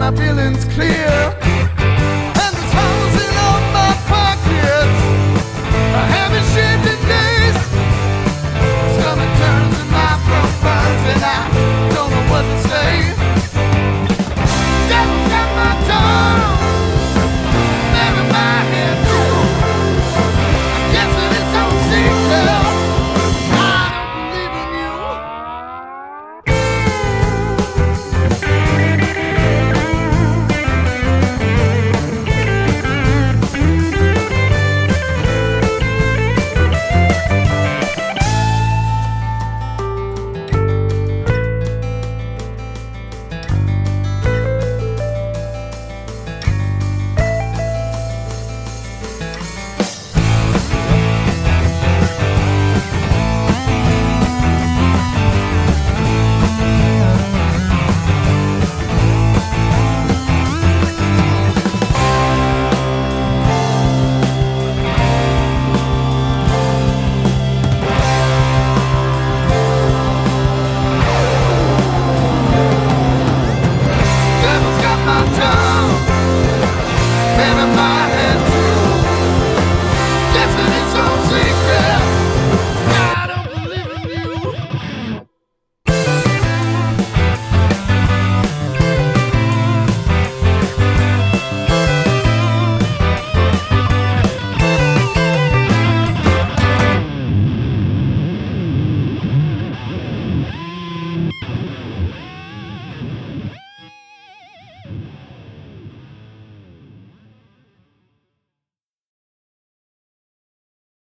my feelings clear. And the smiles in all my pockets, I haven't shaved in days. Stomach turns and my throat burns, and I don't know what to say. Devil's got my tongue, bury my head too. I guess it is so secret. I don't believe in you. Devil's got my tongue, bury my